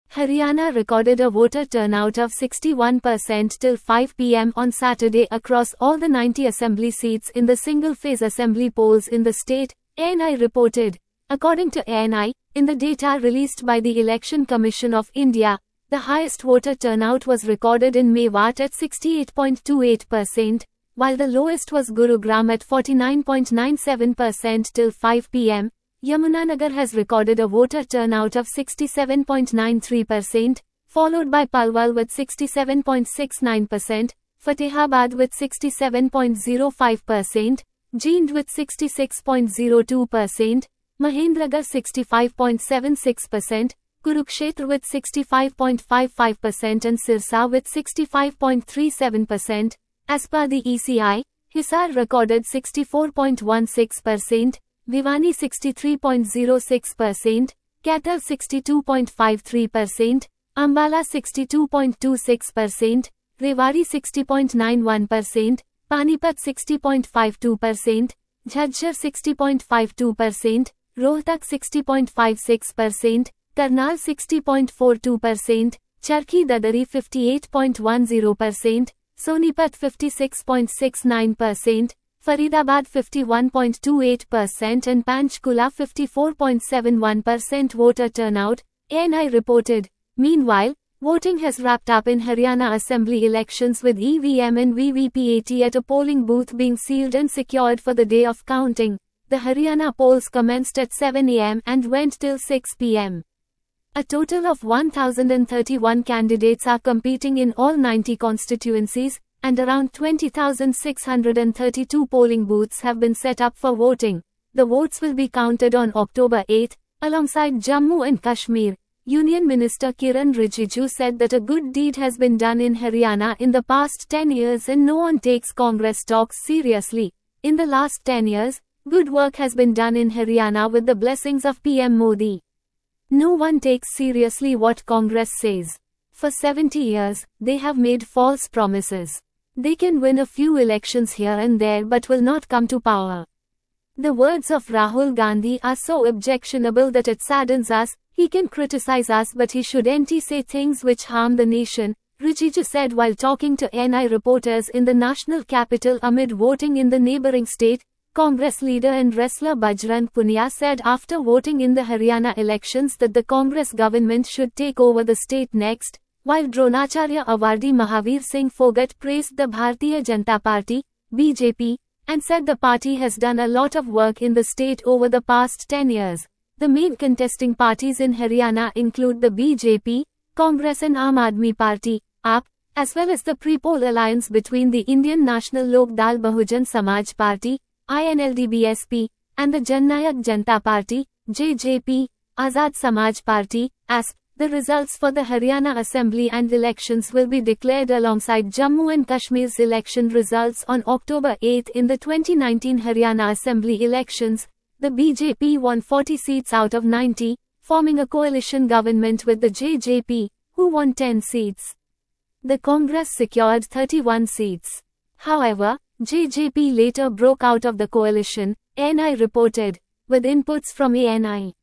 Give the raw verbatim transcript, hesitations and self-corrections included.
Haryana recorded a voter turnout of sixty-one percent till five p m on Saturday across all the ninety assembly seats in the single-phase assembly polls in the state, A N I reported. According to A N I, in the data released by the Election Commission of India, the highest voter turnout was recorded in Mewat at sixty-eight point two eight percent, while the lowest was Gurugram at forty-nine point nine seven percent till five p m Yamunanagar has recorded a voter turnout of sixty-seven point nine three percent, followed by Palwal with sixty-seven point six nine percent, Fatehabad with sixty-seven point zero five percent, Jind with sixty-six point zero two percent, Mahendragarh sixty-five point seven six percent, Kurukshetra with sixty-five point five five percent and Sirsa with sixty-five point three seven percent. As per the E C I, Hisar recorded sixty-four point one six percent, Bhiwani sixty-three point zero six percent, Kaithal sixty-two point five three percent, Ambala sixty-two point two six percent, Rewari sixty point nine one percent, Panipat sixty point five two percent, Jhajjar sixty point five two percent, Rohtak sixty point five six percent, Karnal sixty point four two percent, Charkhi Dadari fifty-eight point one zero percent, Sonipat fifty-six point six nine percent, Faridabad fifty-one point two eight percent and Panchkula fifty-four point seven one percent voter turnout, A N I reported. Meanwhile, voting has wrapped up in Haryana Assembly elections with E V M and V V P A T at a polling booth being sealed and secured for the day of counting. The Haryana polls commenced at seven a m and went till six p m A total of one thousand thirty-one candidates are competing in all ninety constituencies, and around twenty thousand six hundred thirty-two polling booths have been set up for voting. The votes will be counted on October eighth, alongside Jammu and Kashmir. Union Minister Kiran Rijiju said that a good deed has been done in Haryana in the past ten years and no one takes Congress talks seriously. In the last ten years, good work has been done in Haryana with the blessings of P M Modi. No one takes seriously what Congress says. For seventy years, they have made false promises. They can win a few elections here and there but will not come to power. The words of Rahul Gandhi are so objectionable that it saddens us. He can criticize us but he shouldn't say things which harm the nation, Rijiju said while talking to N I reporters in the national capital amid voting in the neighboring state. Congress leader and wrestler Bajrang Punia said after voting in the Haryana elections that the Congress government should take over the state next, while Dronacharya awardee Mahavir Singh Phogat praised the Bharatiya Janata Party, B J P, and said the party has done a lot of work in the state over the past ten years. The main contesting parties in Haryana include the B J P, Congress and Aam Aadmi Party, A P, as well as the pre-poll alliance between the Indian National Lok Dal Bahujan Samaj Party, I N L D B S P, and the Jannayak Janata Party, J J P, Azad Samaj Party, A S P. The results for the Haryana Assembly and elections will be declared alongside Jammu and Kashmir's election results on October eighth in the twenty nineteen Haryana Assembly elections. The B J P won forty seats out of ninety, forming a coalition government with the J J P, who won ten seats. The Congress secured thirty-one seats. However, J J P later broke out of the coalition, A N I reported, with inputs from A N I.